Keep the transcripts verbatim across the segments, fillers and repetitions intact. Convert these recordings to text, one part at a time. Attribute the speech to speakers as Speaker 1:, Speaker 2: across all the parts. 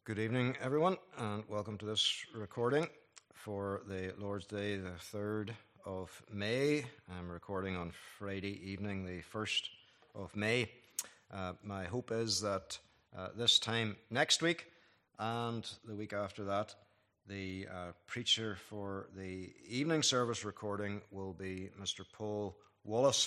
Speaker 1: Good evening, everyone, and welcome to this recording for the Lord's Day, the third of May. I'm recording on Friday evening, the first of May. Uh, my hope is that uh, this time next week and the week after that, the uh, preacher for the evening service recording will be Mister Paul Wallace.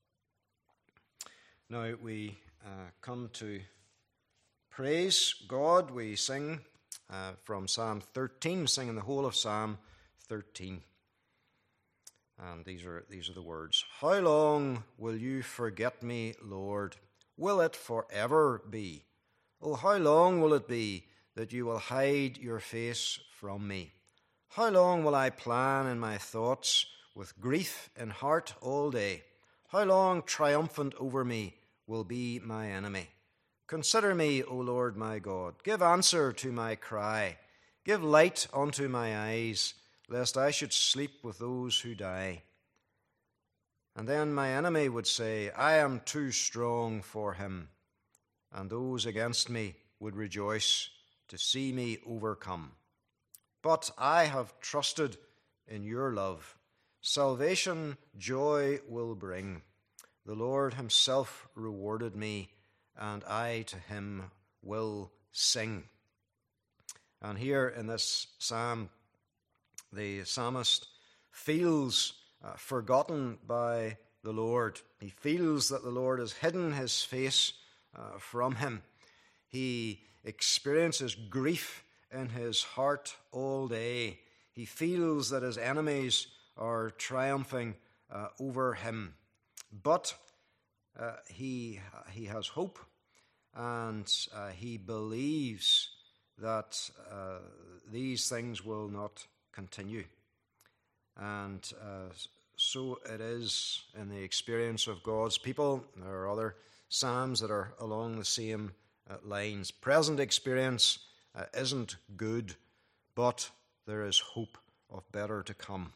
Speaker 1: Now we uh, come to praise God. We sing uh, from Psalm thirteen, singing the whole of Psalm thirteen. And these are these are the words. How long will you forget me, Lord? Will it forever be? Oh, how long will it be that you will hide your face from me? How long will I plan in my thoughts with grief in heart all day? How long triumphant over me will be my enemy? Consider me, O Lord my God. Give answer to my cry. Give light unto my eyes, lest I should sleep with those who die. And then my enemy would say, I am too strong for him. And those against me would rejoice to see me overcome. But I have trusted in your love. Salvation joy will bring. The Lord himself rewarded me, and I to him will sing. And here in this psalm, the psalmist feels uh, forgotten by the Lord. He feels that the Lord has hidden his face uh, from him. He experiences grief in his heart all day. He feels that his enemies are triumphing uh, over him. But Uh, he he has hope, and uh, he believes that uh, these things will not continue. And uh, so it is in the experience of God's people. There are other psalms that are along the same uh, lines. Present experience uh, isn't good, but there is hope of better to come.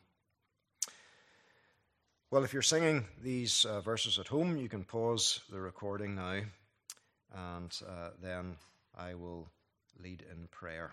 Speaker 1: Well, if you're singing these uh, verses at home, you can pause the recording now, and uh, then I will lead in prayer.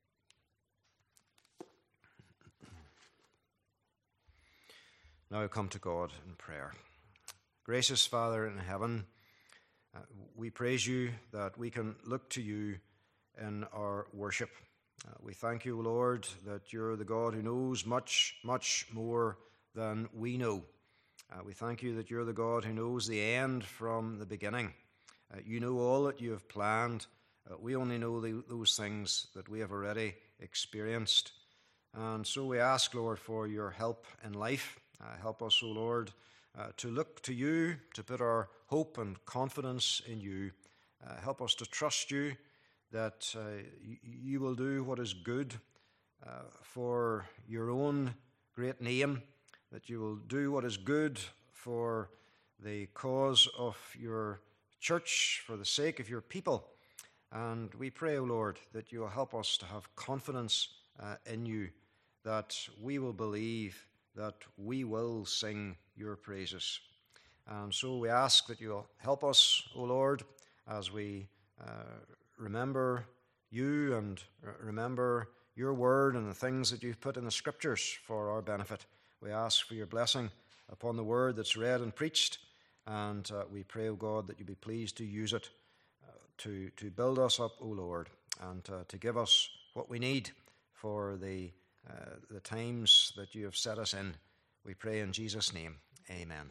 Speaker 1: Now I come to God in prayer. Gracious Father in heaven, uh, we praise you that we can look to you in our worship. Uh, we thank you, Lord, that you're the God who knows much, much more than we know. Uh, we thank you that you're the God who knows the end from the beginning. Uh, you know all that you have planned. Uh, we only know the, those things that we have already experienced. And so we ask, Lord, for your help in life. Uh, help us, O Lord, uh, to look to you, to put our hope and confidence in you. Uh, help us to trust you that uh, you, you will do what is good uh, for your own great name, that you will do what is good for the cause of your church, for the sake of your people. And we pray, O Lord, that you will help us to have confidence uh, in you, that we will believe, that we will sing your praises. And so we ask that you will help us, O Lord, as we uh, remember you and remember your word and the things that you've put in the scriptures for our benefit. We ask for your blessing upon the word that's read and preached, and uh, we pray, O God, that you be pleased to use it uh, to, to build us up, O Lord, and uh, to give us what we need for the, uh, the times that you have set us in. We pray in Jesus' name. Amen.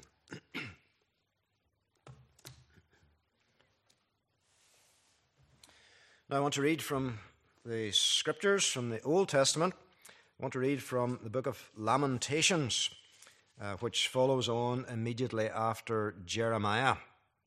Speaker 1: Now I want to read from the scriptures, from the Old Testament. I want to read from the book of Lamentations, uh, which follows on immediately after Jeremiah.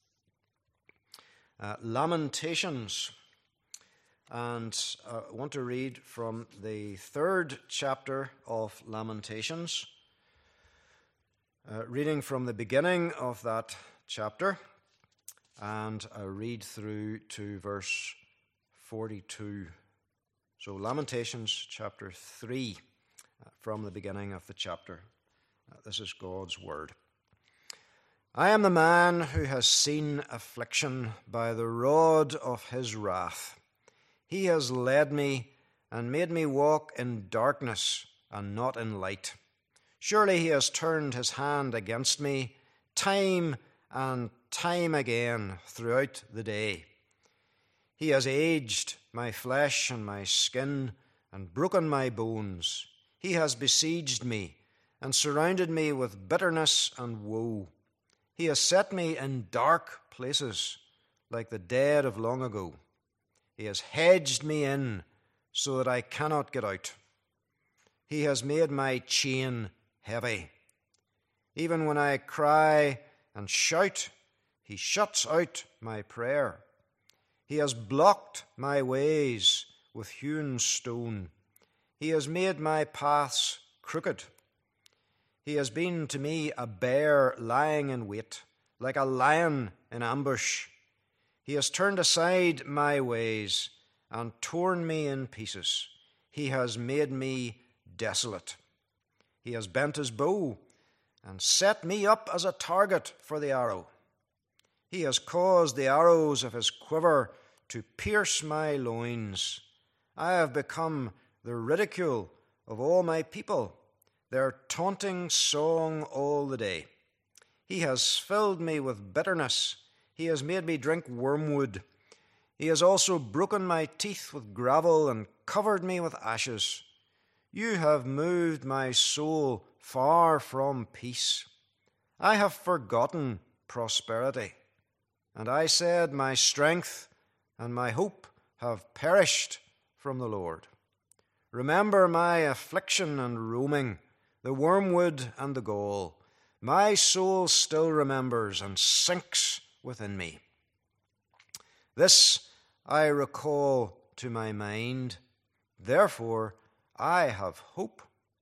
Speaker 1: Uh, Lamentations, and uh, I want to read from the third chapter of Lamentations, uh, reading from the beginning of that chapter, and I read through to verse forty-two. So Lamentations chapter three, uh, from the beginning of the chapter. Uh, this is God's word. I am the man who has seen affliction by the rod of his wrath. He has led me and made me walk in darkness and not in light. Surely he has turned his hand against me time and time again throughout the day. He has aged my flesh and my skin and broken my bones. He has besieged me and surrounded me with bitterness and woe. He has set me in dark places like the dead of long ago. He has hedged me in so that I cannot get out. He has made my chain heavy. Even when I cry and shout, he shuts out my prayer. He has blocked my ways with hewn stone. He has made my paths crooked. He has been to me a bear lying in wait, like a lion in ambush. He has turned aside my ways and torn me in pieces. He has made me desolate. He has bent his bow and set me up as a target for the arrow. He has caused the arrows of his quiver to pierce my loins. I have become the ridicule of all my people, their taunting song all the day. He has filled me with bitterness. He has made me drink wormwood. He has also broken my teeth with gravel and covered me with ashes. You have moved my soul far from peace. I have forgotten prosperity. And I said, my strength and my hope have perished from the Lord. Remember my affliction and roaming, the wormwood and the gall. My soul still remembers and sinks within me. This I recall to my mind, therefore I have hope.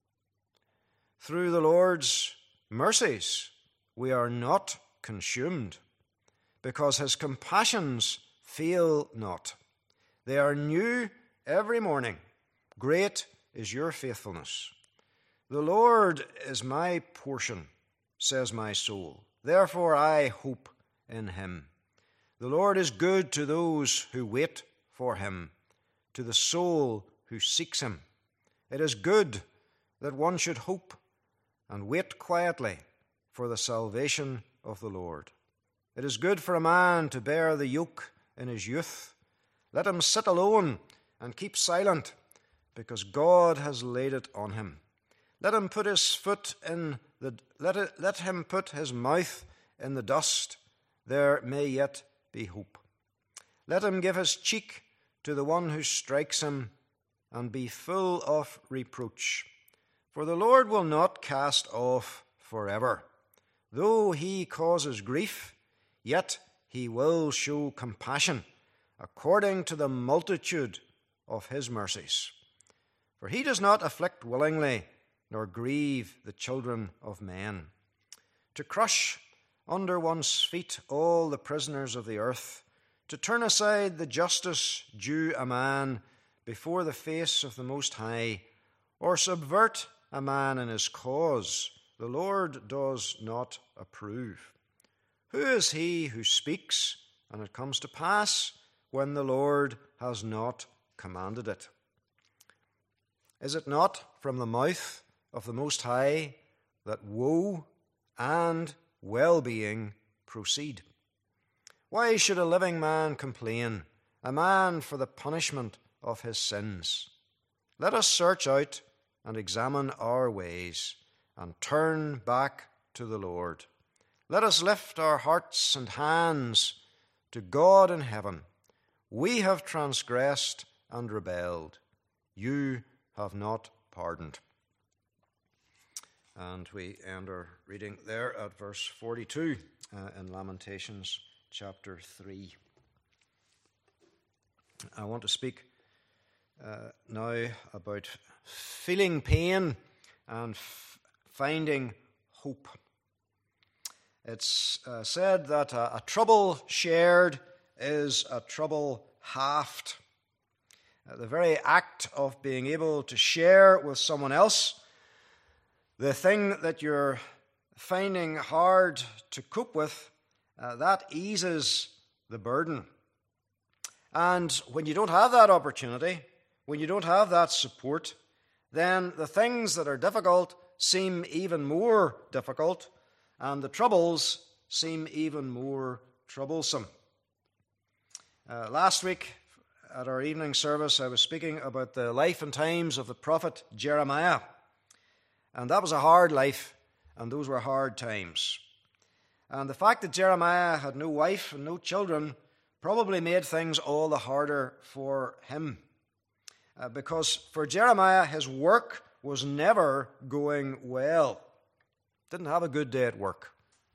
Speaker 1: Through the Lord's mercies we are not consumed, because his compassions fail not. They are new every morning. Great is your faithfulness. The Lord is my portion, says my soul. Therefore I hope in him. The Lord is good to those who wait for him, to the soul who seeks him. It is good that one should hope and wait quietly for the salvation of the Lord. It is good for a man to bear the yoke in his youth. Let him sit alone and keep silent, because God has laid it on him. Let him put his foot in the let it, let him put his mouth in the dust. There may yet be hope. Let him give his cheek to the one who strikes him, and be full of reproach. For the Lord will not cast off forever. Though he causes grief, yet he will show compassion according to the multitude of his mercies. For he does not afflict willingly, nor grieve the children of men. To crush under one's feet all the prisoners of the earth, to turn aside the justice due a man before the face of the Most High, or subvert a man in his cause, the Lord does not approve. Who is he who speaks, and it comes to pass, when the Lord has not commanded it? Is it not from the mouth of the Most High that woe and well-being proceed? Why should a living man complain, a man for the punishment of his sins? Let us search out and examine our ways, and turn back to the Lord. Let us lift our hearts and hands to God in heaven. We have transgressed and rebelled. You have not pardoned. And we end our reading there at verse forty-two uh, in Lamentations chapter three. I want to speak uh, now about feeling pain and f- finding hope. It's uh, said that a, a trouble shared is a trouble halved. Uh, the very act of being able to share with someone else the thing that you're finding hard to cope with, uh, that eases the burden. And when you don't have that opportunity, when you don't have that support, then the things that are difficult seem even more difficult, and the troubles seem even more troublesome. Uh, last week at our evening service, I was speaking about the life and times of the prophet Jeremiah. And that was a hard life, and those were hard times. And the fact that Jeremiah had no wife and no children probably made things all the harder for him. Uh, because for Jeremiah, his work was never going well. Didn't have a good day at work.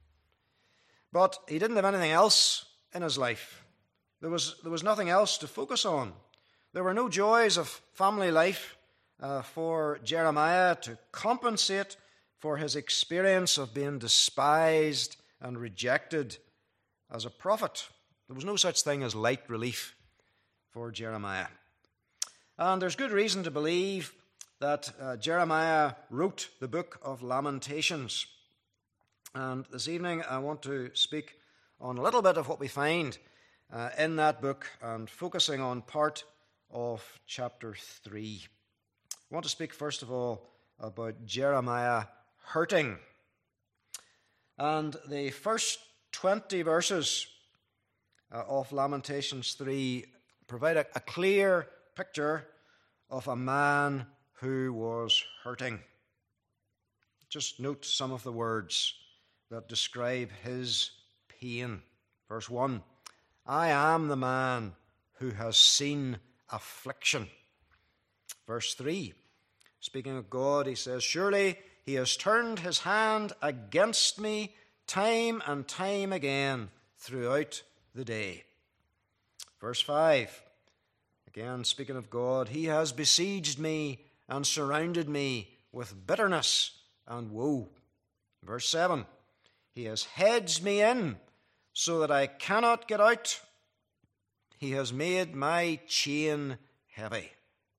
Speaker 1: But he didn't have anything else in his life. There was, there was nothing else to focus on. There were no joys of family life uh, for Jeremiah to compensate for his experience of being despised and rejected as a prophet. There was no such thing as light relief for Jeremiah. And there's good reason to believe that uh, Jeremiah wrote the book of Lamentations. And this evening I want to speak on a little bit of what we find uh, in that book, and focusing on part of chapter three. I want to speak first of all about Jeremiah hurting. And the first twenty verses uh, of Lamentations three provide a, a clear picture of a man who was hurting. Just note some of the words that describe his pain. Verse one, I am the man who has seen affliction. Verse three, speaking of God, he says, surely he has turned his hand against me time and time again throughout the day. Verse five, again speaking of God, he has besieged me and surrounded me with bitterness and woe. Verse seven, he has hedged me in so that I cannot get out. He has made my chain heavy.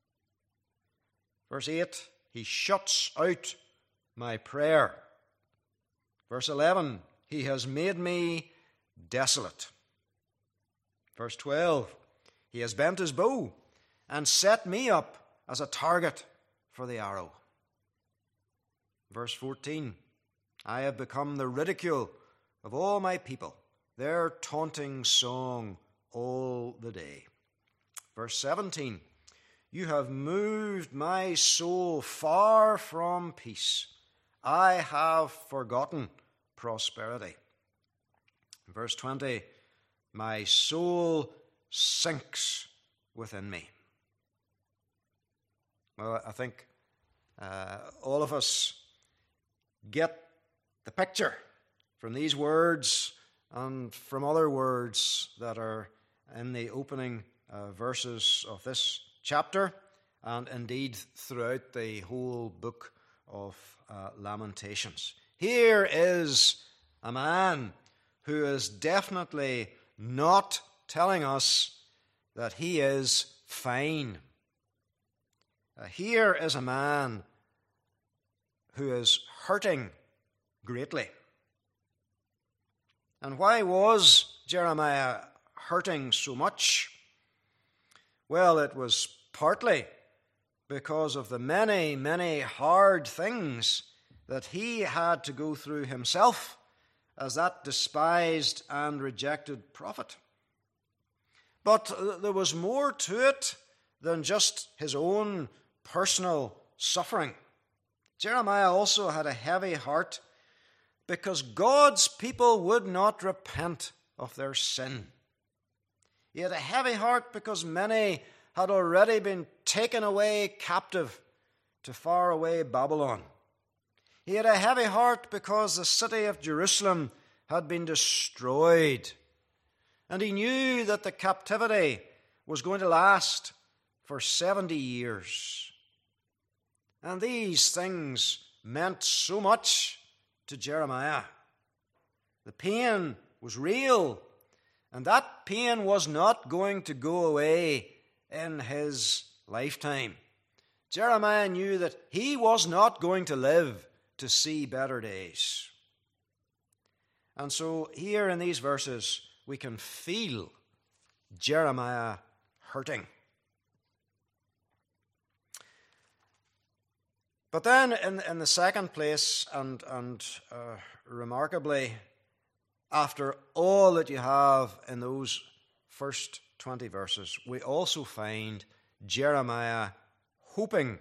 Speaker 1: Verse eight, he shuts out my prayer. Verse eleven, he has made me desolate. Verse twelve, he has bent his bow and set me up as a target for the arrow. Verse fourteen, I have become the ridicule of all my people, their taunting song all the day. Verse seventeen, you have moved my soul far from peace. I have forgotten prosperity. Verse twenty, my soul sinks within me. Well, I think uh, all of us get the picture from these words and from other words that are in the opening uh, verses of this chapter, and indeed throughout the whole book of uh, Lamentations. Here is a man who is definitely not telling us that he is fine. Uh, here is a man who is hurting greatly. And why was Jeremiah hurting so much? Well, it was partly because of the many, many hard things that he had to go through himself as that despised and rejected prophet. But there was more to it than just his own personal suffering. Jeremiah also had a heavy heart because God's people would not repent of their sin. He had a heavy heart because many had already been taken away captive to faraway Babylon. He had a heavy heart because the city of Jerusalem had been destroyed. And he knew that the captivity was going to last for seventy years. And these things meant so much to Jeremiah. The pain was real, and that pain was not going to go away in his lifetime. Jeremiah knew that he was not going to live to see better days. And so here in these verses, we can feel Jeremiah hurting. But then in, in the second place, and, and uh, remarkably, after all that you have in those first twenty verses, we also find Jeremiah hoping.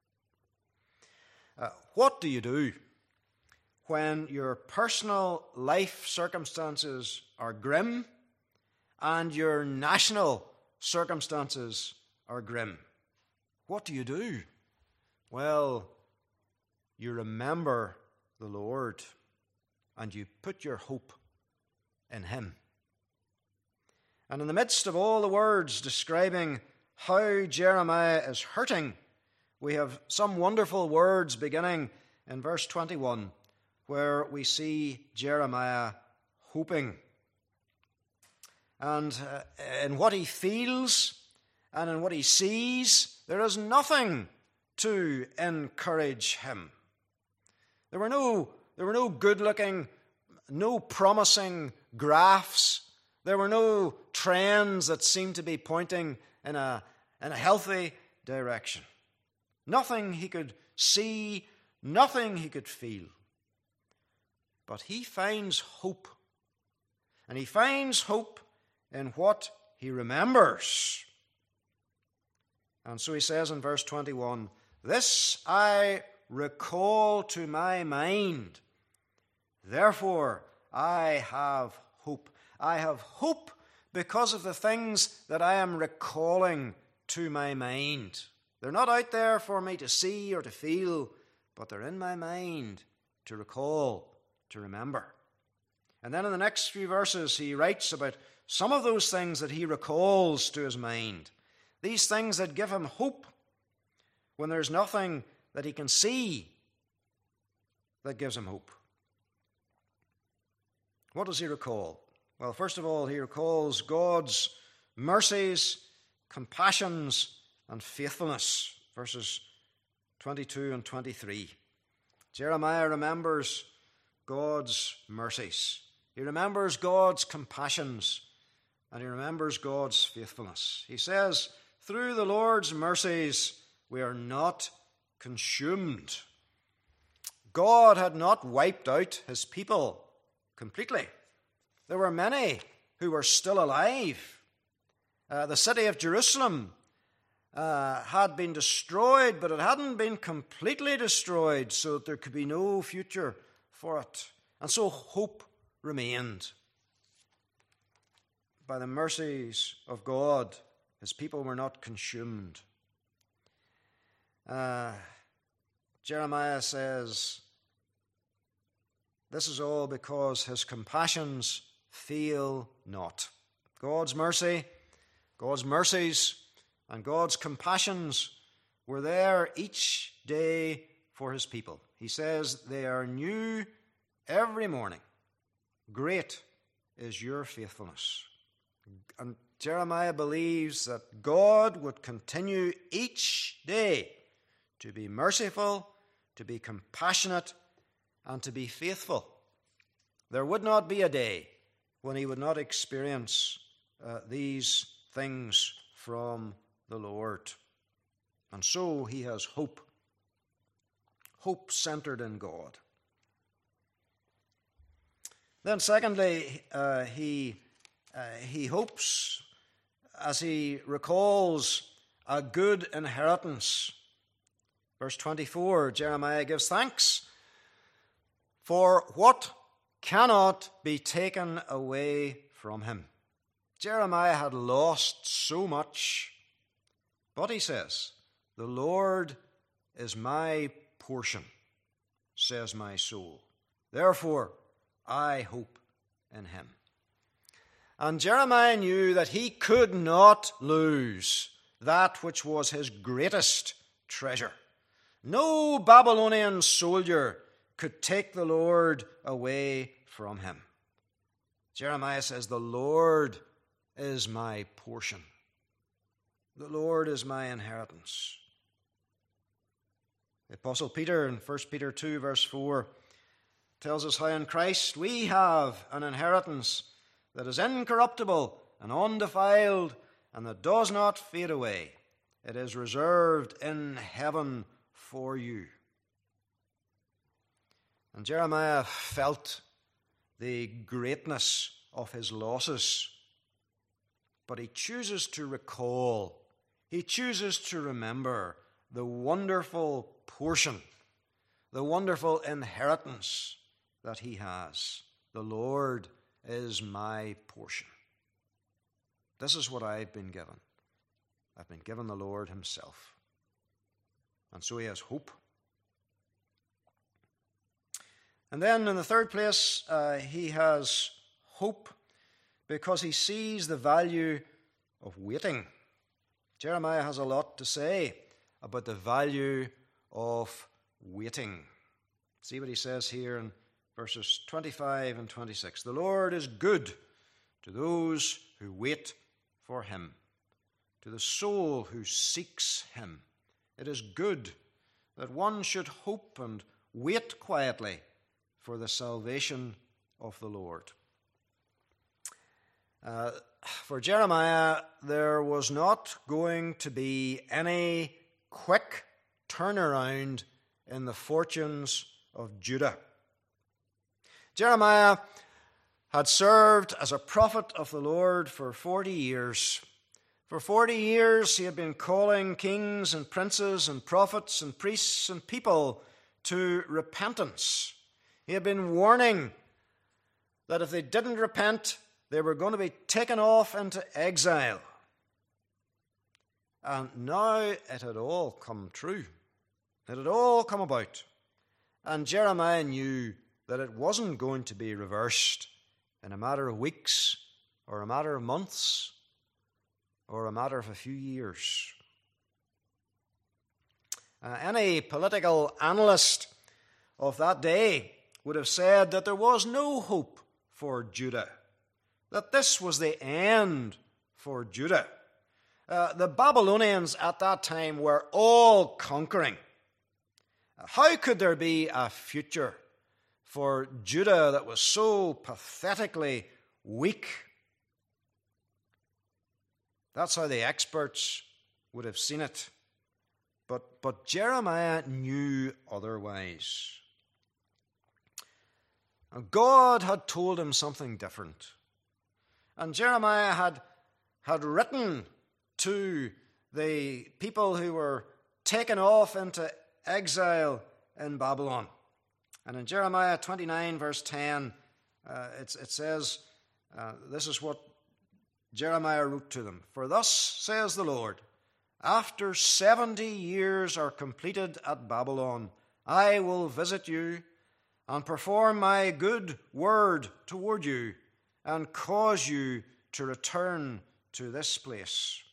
Speaker 1: Uh, what do you do when your personal life circumstances are grim and your national circumstances are grim? What do you do? Well, you remember the Lord and you put your hope in Him. And in the midst of all the words describing how Jeremiah is hurting, we have some wonderful words beginning in verse twenty-one, where we see Jeremiah hoping. And uh, in what he feels and in what he sees, there is nothing to encourage him. There were no, there were no good-looking, no promising graphs. There were no trends that seemed to be pointing in a, in a healthy direction. Nothing he could see, nothing he could feel. But he finds hope. And he finds hope in what he remembers. And so he says in verse twenty-one, "This I recall to my mind, therefore I have hope." I have hope because of the things that I am recalling to my mind. They're not out there for me to see or to feel, but they're in my mind to recall, to remember. And then in the next few verses, he writes about some of those things that he recalls to his mind. These things that give him hope when there's nothing that he can see that gives him hope. What does he recall? Well, first of all, he recalls God's mercies, compassions, and faithfulness. Verses twenty-two and twenty-three. Jeremiah remembers God's mercies. He remembers God's compassions, and he remembers God's faithfulness. He says, "Through the Lord's mercies we are not consumed." God had not wiped out his people completely. There were many who were still alive. Uh, the city of Jerusalem uh, had been destroyed, but it hadn't been completely destroyed, so that there could be no future for it. And so hope remained. By the mercies of God, his people were not consumed. Uh, Jeremiah says, this is all because his compassions fail not. God's mercy, God's mercies, and God's compassions were there each day for his people. He says they are new every morning. Great is your faithfulness. And Jeremiah believes that God would continue each day to be merciful, to be compassionate, and to be faithful. There would not be a day when he would not experience uh, these things from the Lord. And so he has hope. Hope centered in God. Then secondly, uh, he, uh, he hopes as he recalls a good inheritance. Verse twenty-four, Jeremiah gives thanks for what cannot be taken away from him. Jeremiah had lost so much, but he says, the Lord is my portion, says my soul. Therefore, I hope in him. And Jeremiah knew that he could not lose that which was his greatest treasure. No Babylonian soldier could take the Lord away from him. Jeremiah says, the Lord is my portion. The Lord is my inheritance. The Apostle Peter in First Peter two verse four tells us how in Christ we have an inheritance that is incorruptible and undefiled and that does not fade away. It is reserved in heaven for you. And Jeremiah felt the greatness of his losses, but he chooses to recall, he chooses to remember the wonderful portion, the wonderful inheritance that he has. The Lord is my portion. This is what I've been given. I've been given the Lord himself. And so he has hope. And then in the third place, uh, he has hope because he sees the value of waiting. Jeremiah has a lot to say about the value of waiting. See what he says here in verses twenty-five and twenty-six. The Lord is good to those who wait for him, to the soul who seeks him. It is good that one should hope and wait quietly for the salvation of the Lord. Uh, for Jeremiah, there was not going to be any quick turnaround in the fortunes of Judah. Jeremiah had served as a prophet of the Lord for forty years. For forty years he had been calling kings and princes and prophets and priests and people to repentance. He had been warning that if they didn't repent, they were going to be taken off into exile. And now it had all come true. It had all come about. And Jeremiah knew that it wasn't going to be reversed in a matter of weeks or a matter of months or a matter of a few years. Uh, any political analyst of that day would have said that there was no hope for Judah, that this was the end for Judah. Uh, the Babylonians at that time were all conquering. How could there be a future for Judah that was so pathetically weak? That's how the experts would have seen it. But, but Jeremiah knew otherwise. God had told him something different. And Jeremiah had, had written to the people who were taken off into exile in Babylon. And in Jeremiah twenty-nine, verse ten, uh, it, it says, uh, this is what Jeremiah wrote to them. For thus says the Lord, after seventy years are completed at Babylon, I will visit you and perform my good word toward you and cause you to return to this place.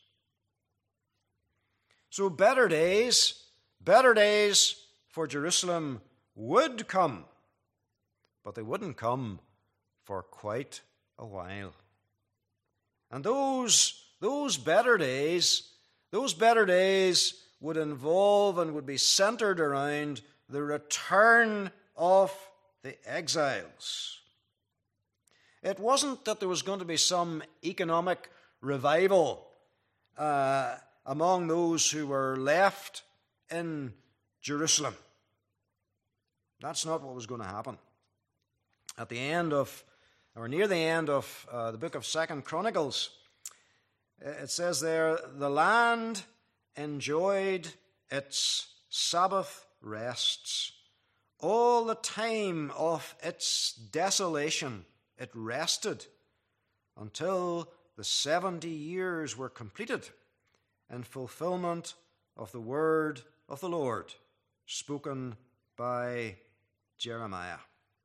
Speaker 1: So better days, better days for Jerusalem would come, but they wouldn't come for quite a while. And those, those better days, those better days would involve and would be centered around the return of the exiles. It wasn't that there was going to be some economic revival uh, among those who were left in Jerusalem. That's not what was going to happen. At the end of, or near the end of uh, the book of Second Chronicles, it says there, the land enjoyed its Sabbath rests. All the time of its desolation, it rested until the seventy years were completed in fulfillment of the word of the Lord spoken by Jeremiah.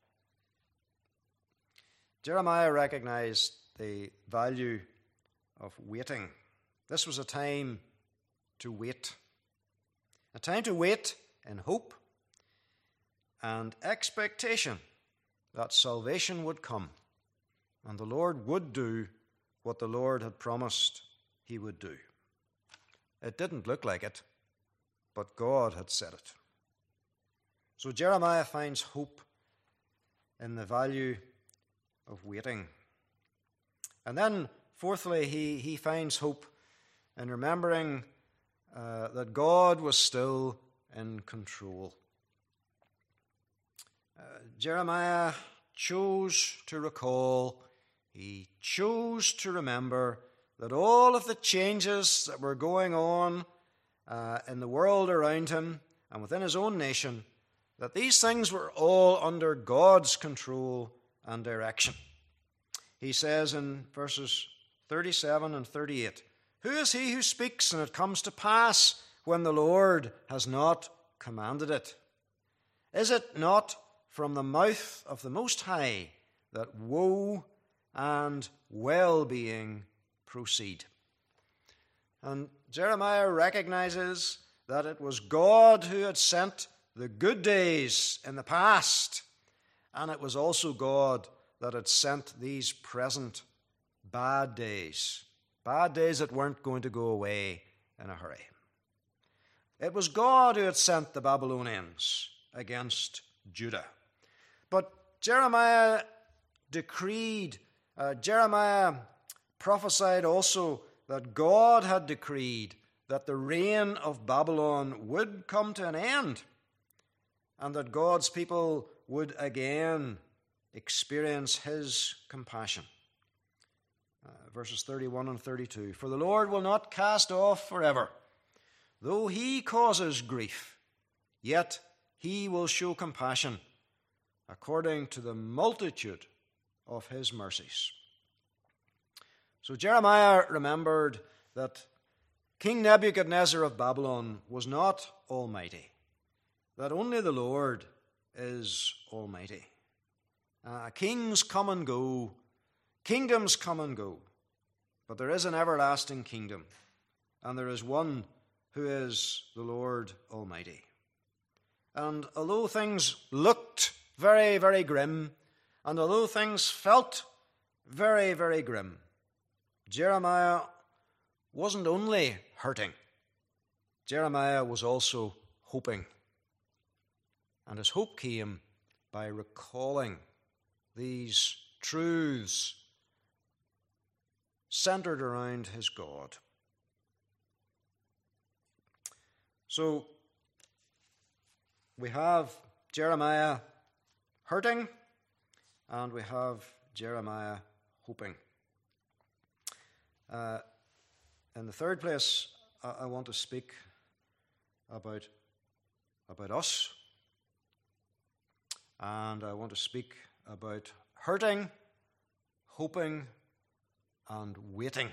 Speaker 1: Jeremiah recognized the value of waiting. This was a time to wait. A time to wait in hope and expectation that salvation would come and the Lord would do what the Lord had promised he would do. It didn't look like it, but God had said it. So Jeremiah finds hope in the value of waiting. And then, fourthly, he, he finds hope in remembering uh, that God was still in control. Uh, Jeremiah chose to recall, he chose to remember that all of the changes that were going on uh, in the world around him and within his own nation, that these things were all under God's control and direction. He says in verses thirty-seven and thirty-eight, "Who is he who speaks and it comes to pass when the Lord has not commanded it? Is it not from the mouth of the Most High that woe and well-being proceed?" And Jeremiah recognizes that it was God who had sent the good days in the past, and it was also God that had sent these present bad days, bad days that weren't going to go away in a hurry. It was God who had sent the Babylonians against Judah. But Jeremiah decreed, uh, Jeremiah prophesied also that God had decreed that the reign of Babylon would come to an end and that God's people would again experience his compassion. Uh, verses thirty-one and thirty-two, "For the Lord will not cast off forever. Though he causes grief, yet he will show compassion according to the multitude of his mercies." So Jeremiah remembered that King Nebuchadnezzar of Babylon was not almighty, that only the Lord is almighty. Uh, kings come and go, kingdoms come and go, but there is an everlasting kingdom, and there is one who is the Lord Almighty. And although things looked very, very grim, and although things felt very, very grim, Jeremiah wasn't only hurting. Jeremiah was also hoping. And his hope came by recalling these truths centered around his God. So we have Jeremiah hurting, and we have Jeremiah hoping. Uh, in the third place, I, I want to speak about, about us, and I want to speak about hurting, hoping, and waiting.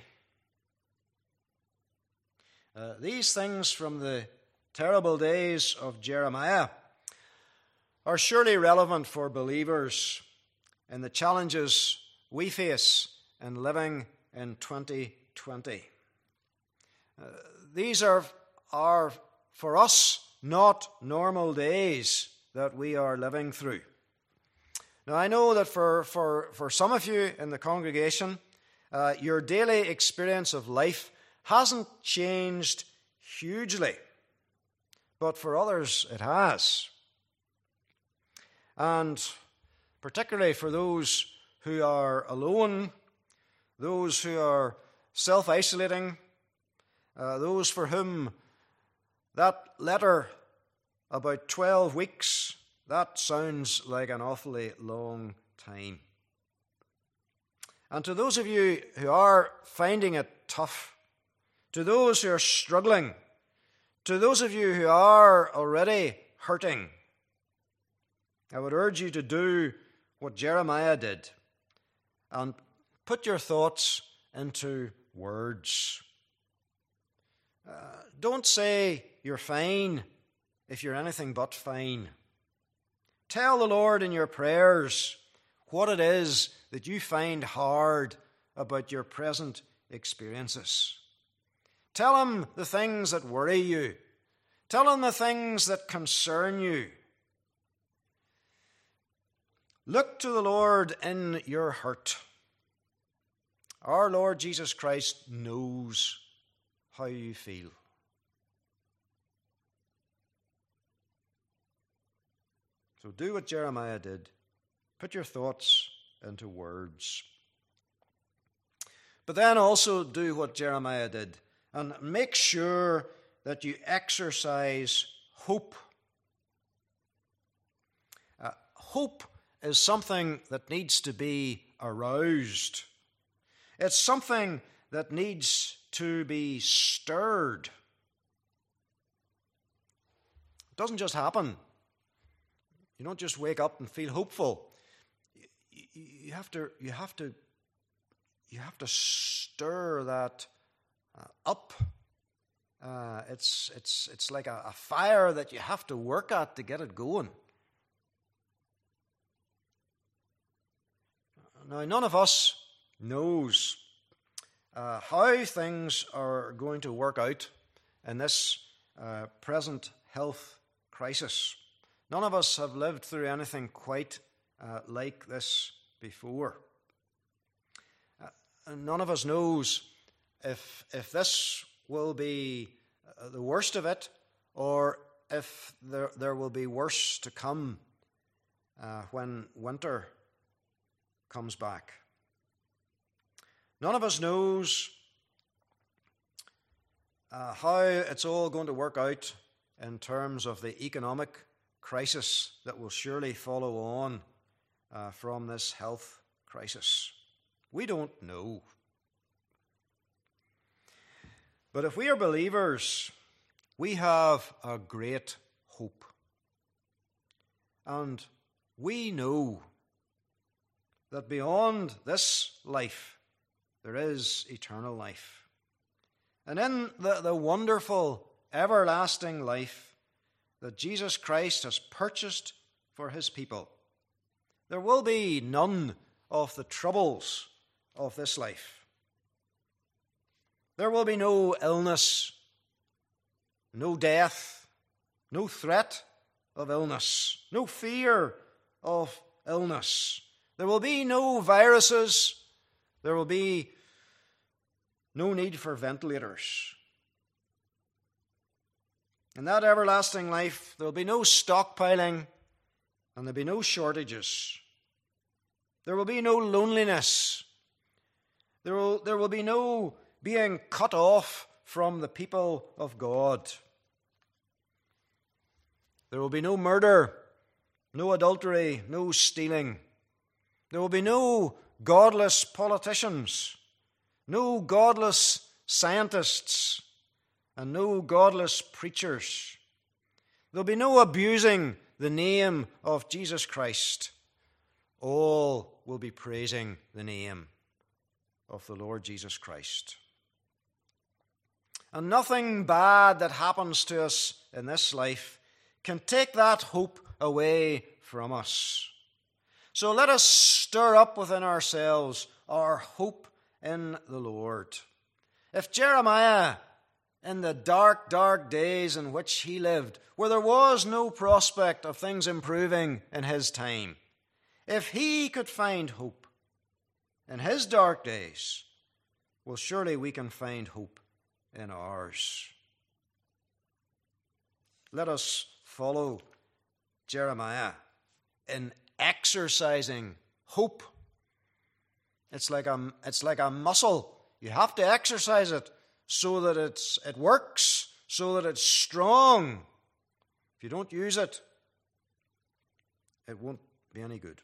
Speaker 1: Uh, these things from the terrible days of Jeremiah are surely relevant for believers in the challenges we face in living in twenty twenty. Uh, these are, are, for us, not normal days that we are living through. Now, I know that for, for, for some of you in the congregation, uh, your daily experience of life hasn't changed hugely, but for others it has. And particularly for those who are alone, those who are self-isolating, uh, those for whom that letter about twelve weeks, that sounds like an awfully long time. And to those of you who are finding it tough, to those who are struggling, to those of you who are already hurting, I would urge you to do what Jeremiah did and put your thoughts into words. Uh, don't say you're fine if you're anything but fine. Tell the Lord in your prayers what it is that you find hard about your present experiences. Tell him the things that worry you. Tell him the things that concern you. Look to the Lord in your hurt. Our Lord Jesus Christ knows how you feel. So do what Jeremiah did. Put your thoughts into words. But then also do what Jeremiah did And make sure that you exercise hope. Uh, hope is something that needs to be aroused. It's something that needs to be stirred. It doesn't just happen. You don't just wake up and feel hopeful. You, you have to, you have to, you have to stir that uh, up. Uh, it's it's it's like a, a fire that you have to work at to get it going. Now, none of us knows uh, how things are going to work out in this uh, present health crisis. None of us have lived through anything quite uh, like this before. Uh, and none of us knows if if this will be uh, the worst of it, or if there there will be worse to come uh, when winter comes back. None of us knows uh, how it's all going to work out in terms of the economic crisis that will surely follow on uh, from this health crisis. We don't know. But if we are believers, we have a great hope. And we know that beyond this life, there is eternal life. And in the, the wonderful, everlasting life that Jesus Christ has purchased for his people, there will be none of the troubles of this life. There will be no illness, no death, no threat of illness, no fear of illness. There will be no viruses. There will be no need for ventilators. In that everlasting life, there will be no stockpiling and there will be no shortages. There will be no loneliness. There will, there will be no being cut off from the people of God. There will be no murder, no adultery, no stealing. There will be no godless politicians, no godless scientists, and no godless preachers. There'll be no abusing the name of Jesus Christ. All will be praising the name of the Lord Jesus Christ. And nothing bad that happens to us in this life can take that hope away from us. So let us stir up within ourselves our hope in the Lord. If Jeremiah, in the dark, dark days in which he lived, where there was no prospect of things improving in his time, if he could find hope in his dark days, well, surely we can find hope in ours. Let us follow Jeremiah in exercising hope. It's like a, it's like a muscle. You have to exercise it so that it's, it works, so that it's strong. If you don't use it, it won't be any good.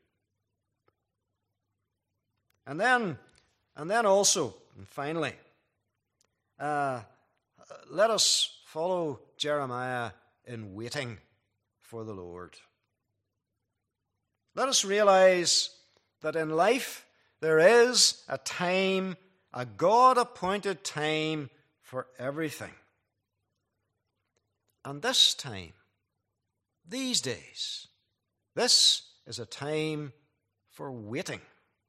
Speaker 1: And then, and then also, and finally, uh, let us follow Jeremiah in waiting for the Lord. Let us realize that in life there is a time, a God-appointed time for everything. And this time, these days, this is a time for waiting.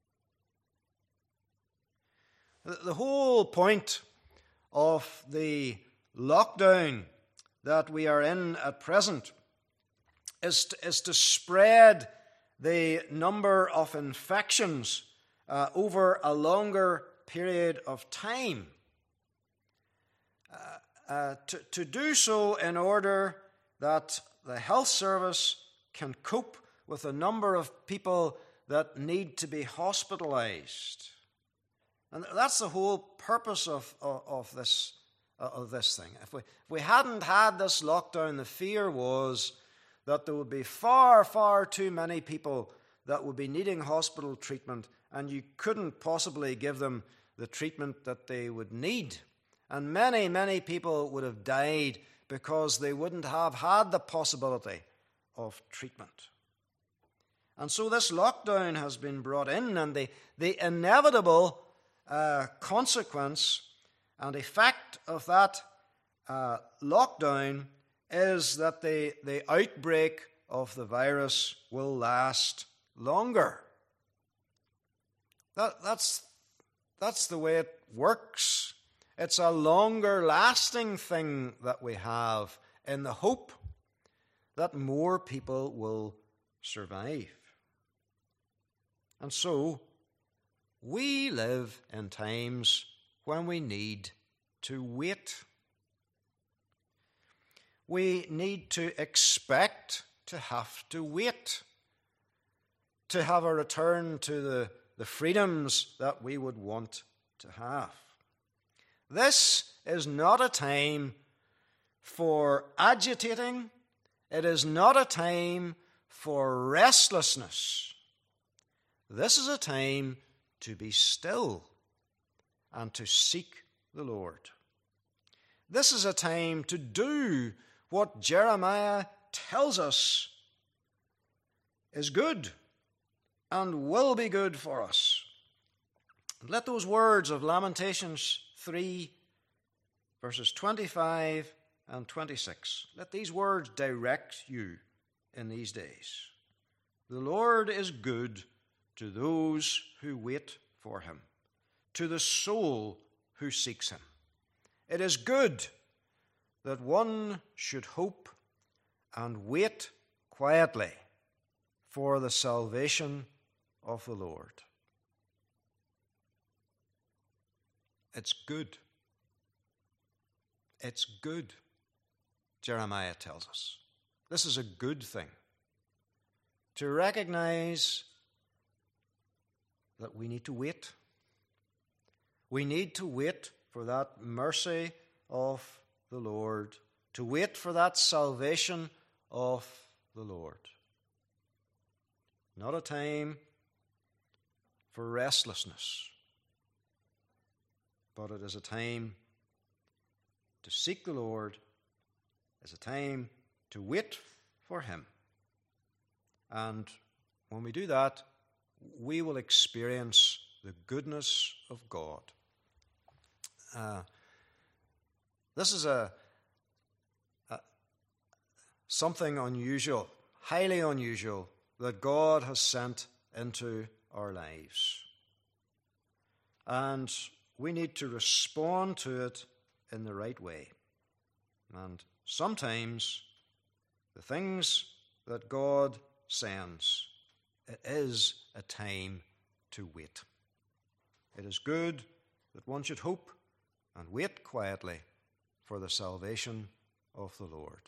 Speaker 1: The whole point of the lockdown that we are in at present is to, is to spread the number of infections uh, over a longer period of time. Uh, uh, to, to do so in order that the health service can cope with the number of people that need to be hospitalized. And that's the whole purpose of, of, of this of this thing. If we, if we hadn't had this lockdown, the fear was that there would be far, far too many people that would be needing hospital treatment, and you couldn't possibly give them the treatment that they would need. And many, many people would have died because they wouldn't have had the possibility of treatment. And so this lockdown has been brought in, and the, the inevitable uh, consequence and effect of that uh, lockdown is that the, the outbreak of the virus will last longer. That, that's, that's the way it works. It's a longer lasting thing that we have in the hope that more people will survive. And so, we live in times when we need to wait. We need to expect to have to wait to have a return to the, the freedoms that we would want to have. This is not a time for agitating. It is not a time for restlessness. This is a time to be still and to seek the Lord. This is a time to do what Jeremiah tells us is good and will be good for us. Let those words of Lamentations three, verses twenty-five and twenty-six, let these words direct you in these days. The Lord is good to those who wait for him, to the soul who seeks him. It is good that one should hope and wait quietly for the salvation of the Lord. It's good. It's good, Jeremiah tells us. This is a good thing. To recognize that we need to wait. We need to wait for that mercy of the Lord, to wait for that salvation of the Lord. Not a time for restlessness, but it is a time to seek the Lord. It's a time to wait for him. And when we do that, we will experience the goodness of God. Uh, this is a, a something unusual, highly unusual, that God has sent into our lives. And we need to respond to it in the right way. And sometimes the things that God sends, it is a time to wait. It is good that one should hope and wait quietly for the salvation of the Lord.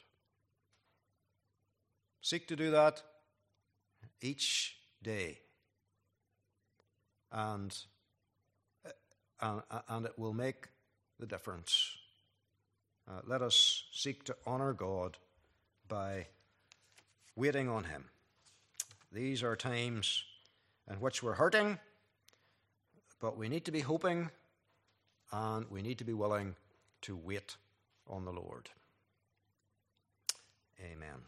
Speaker 1: Seek to do that each day, and, and, and it will make the difference. Uh, let us seek to honor God by waiting on him. These are times in which we're hurting, but we need to be hoping, and we need to be willing to wait on the Lord. Amen.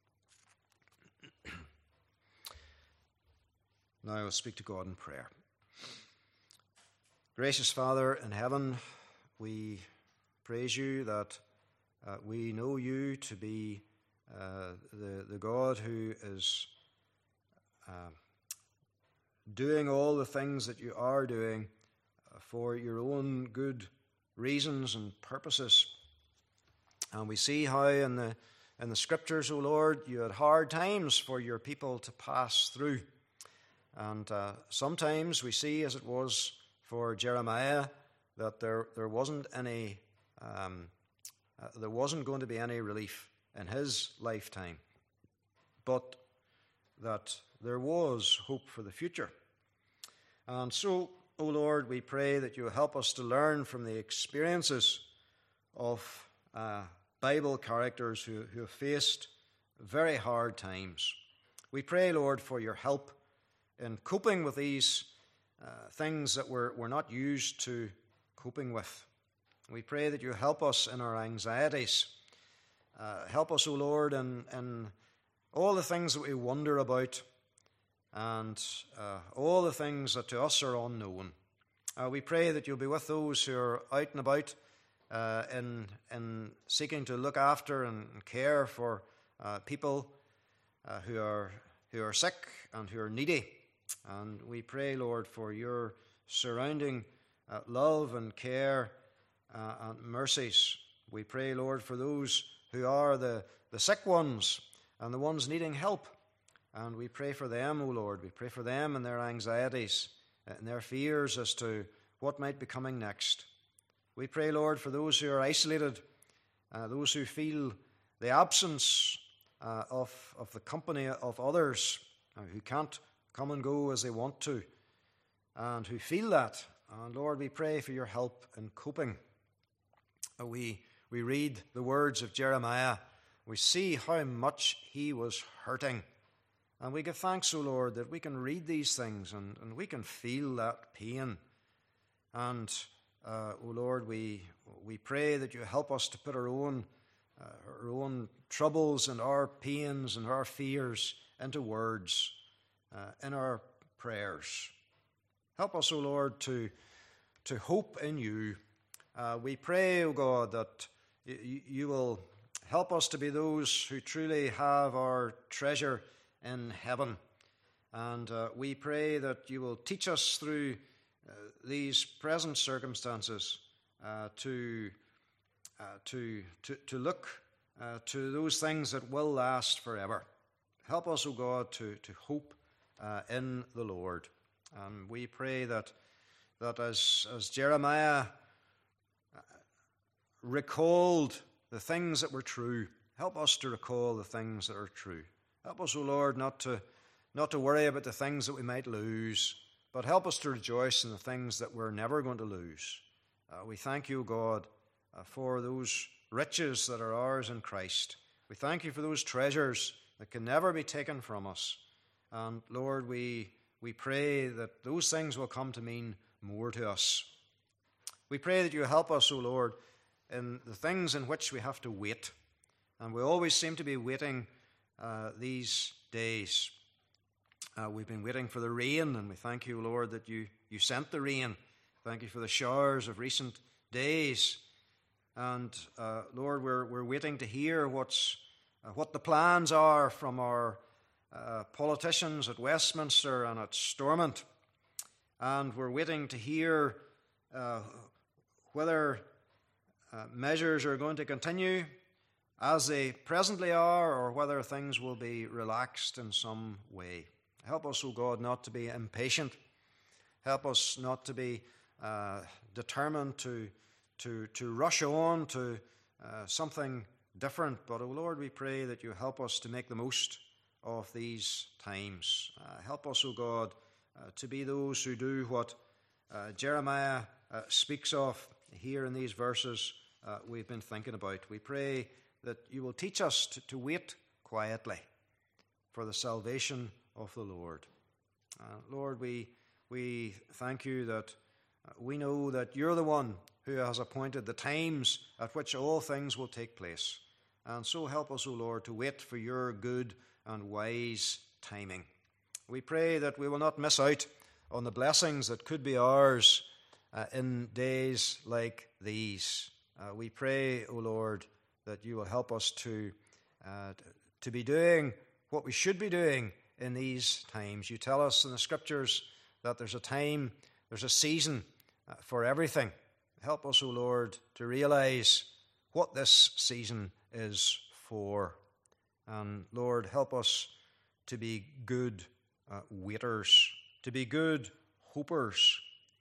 Speaker 1: Now I'll speak to God in prayer. Gracious Father in heaven, we praise you that uh, we know you to be uh, the, the God who is uh, doing all the things that you are doing uh, for your own good reasons and purposes. And we see how in the in the scriptures, O Lord, you had hard times for your people to pass through. And uh, sometimes we see, as it was for Jeremiah, that there, there wasn't any, um, uh, there wasn't going to be any relief in his lifetime, but that there was hope for the future. And so, O Lord, we pray that you help us to learn from the experiences of uh, Bible characters who, who have faced very hard times. We pray, Lord, for your help in coping with these uh, things that we're, we're not used to coping with. We pray that you help us in our anxieties. Uh, help us, O Lord, in, in all the things that we wonder about and uh, all the things that to us are unknown. Uh, we pray that you'll be with those who are out and about uh, in, in seeking to look after and care for uh, people uh, who are who are sick and who are needy. And we pray, Lord, for your surrounding uh, love and care uh, and mercies. We pray, Lord, for those who are the, the sick ones and the ones needing help. And we pray for them, O Lord. We pray for them and their anxieties and their fears as to what might be coming next. We pray, Lord, for those who are isolated, uh, those who feel the absence uh, of, of the company of others, uh, who can't come and go as they want to, and who feel that. And Lord, we pray for your help in coping. Uh, we, we read the words of Jeremiah. We see how much he was hurting. And we give thanks, O Lord, that we can read these things and, and we can feel that pain. And, uh, O Lord, we we pray that you help us to put our own uh, our own troubles and our pains and our fears into words uh, in our prayers. Help us, O Lord, to, to hope in you. Uh, we pray, O God, that you, you will help us to be those who truly have our treasure in heaven. And uh, we pray that you will teach us through uh, these present circumstances uh, to, uh, to, to, to look uh, to those things that will last forever. Help us, O God, to, to hope uh, in the Lord. And we pray that, that as, as Jeremiah recalled the things that were true, help us to recall the things that are true. Help us, O Lord, not to, not to worry about the things that we might lose, but help us to rejoice in the things that we're never going to lose. Uh, we thank you, God, uh, for those riches that are ours in Christ. We thank you for those treasures that can never be taken from us. And Lord, we, we pray that those things will come to mean more to us. We pray that you help us, O Lord, in the things in which we have to wait. And we always seem to be waiting Uh, these days. Uh, we've been waiting for the rain, and we thank you, Lord, that you, you sent the rain. Thank you for the showers of recent days. And uh, Lord, we're we're waiting to hear what's uh, what the plans are from our uh, politicians at Westminster and at Stormont. And we're waiting to hear uh, whether uh, measures are going to continue as they presently are, or whether things will be relaxed in some way. Help us, O God, not to be impatient. Help us not to be uh, determined to, to, to rush on to uh, something different. But, O Lord, we pray that you help us to make the most of these times. Uh, help us, O God, uh, to be those who do what uh, Jeremiah uh, speaks of here in these verses uh, we've been thinking about. We pray that you will teach us to, to wait quietly for the salvation of the Lord. Uh, Lord, we we thank you that uh, we know that you're the one who has appointed the times at which all things will take place. And so help us, O Lord, to wait for your good and wise timing. We pray that we will not miss out on the blessings that could be ours uh, in days like these. Uh, we pray, O Lord, that you will help us to, uh, to be doing what we should be doing in these times. You tell us in the Scriptures that there's a time, there's a season uh, for everything. Help us, O Lord, to realize what this season is for. And Lord, help us to be good uh, waiters, to be good hopers.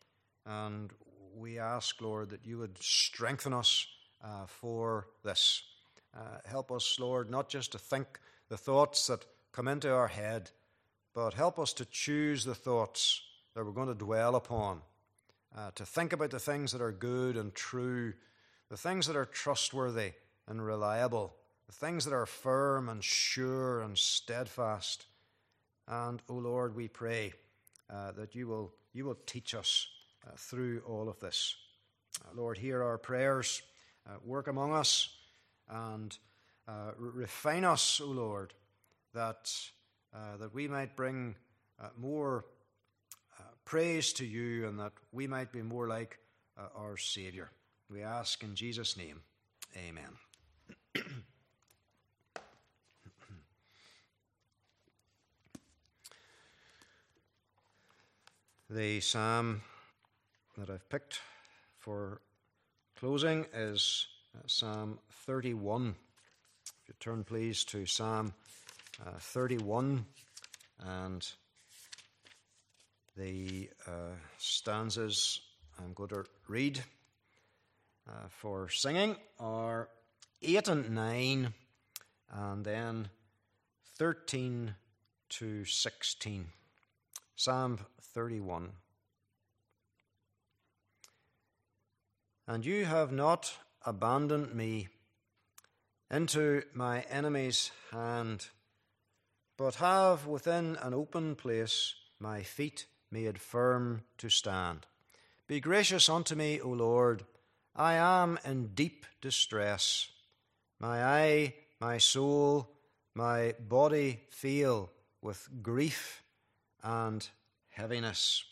Speaker 1: And we ask, Lord, that you would strengthen us Uh, for this. Uh, help us, Lord, not just to think the thoughts that come into our head, but help us to choose the thoughts that we're going to dwell upon, uh, to think about the things that are good and true, the things that are trustworthy and reliable, the things that are firm and sure and steadfast. And, O Lord, we pray uh, that you will, you will teach us uh, through all of this. Uh, Lord, hear our prayers, uh, work among us, and uh, refine us, O Lord, that, uh, that we might bring uh, more uh, praise to you, and that we might be more like uh, our Saviour. We ask in Jesus' name, amen. The psalm that I've picked for closing is uh, Psalm thirty-one. If you turn, please, to Psalm uh, thirty-one, and the uh, stanzas I'm going to read uh, for singing are eight and nine, and then thirteen to sixteen. Psalm thirty-one. And you have not abandoned me into my enemy's hand, but have within an open place my feet made firm to stand. Be gracious unto me, O Lord. I am in deep distress. My eye, my soul, my body fail with grief and heaviness.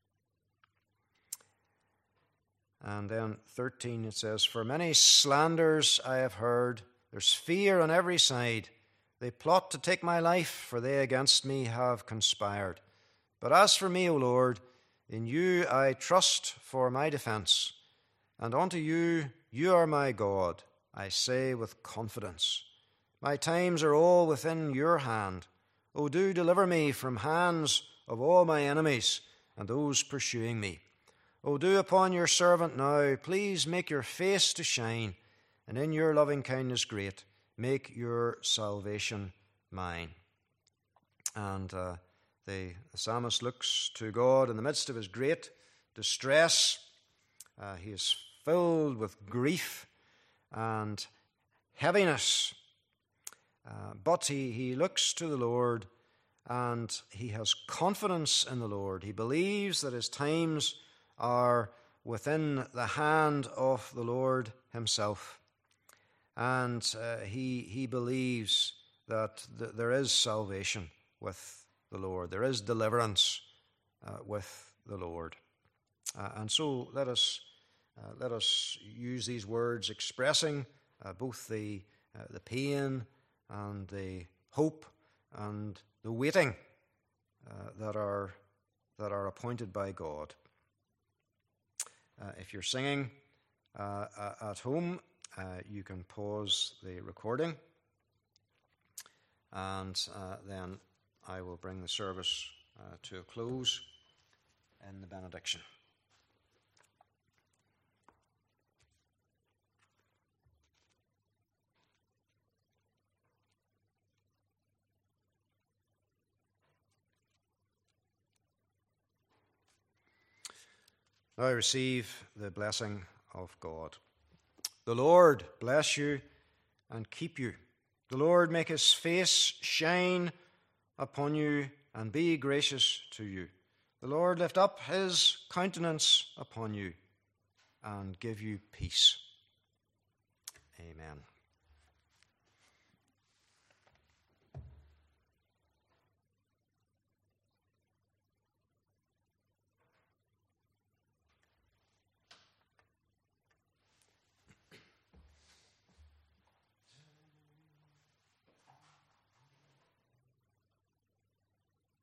Speaker 1: And then thirteen, it says, For many slanders I have heard. There's fear on every side. They plot to take my life, for they against me have conspired. But as for me, O Lord, in you I trust for my defense. And unto you, you are my God, I say with confidence. My times are all within your hand. O do deliver me from hands of all my enemies and those pursuing me. O do upon your servant now, please make your face to shine, and in your loving kindness great, make your salvation mine. And uh, the, the psalmist looks to God in the midst of his great distress. Uh, he is filled with grief and heaviness. Uh, but he, he looks to the Lord, and he has confidence in the Lord. He believes that his times are within the hand of the Lord himself. And uh, he, he believes that th- there is salvation with the Lord. There is deliverance uh, with the Lord. Uh, and so let us uh, let us use these words expressing uh, both the uh, the pain and the hope and the waiting uh, that are that are appointed by God. Uh, if you're singing uh, at home, uh, you can pause the recording, and uh, then I will bring the service uh, to a close in the benediction. Now receive the blessing of God. The Lord bless you and keep you. The Lord make his face shine upon you and be gracious to you. The Lord lift up his countenance upon you and give you peace. Amen.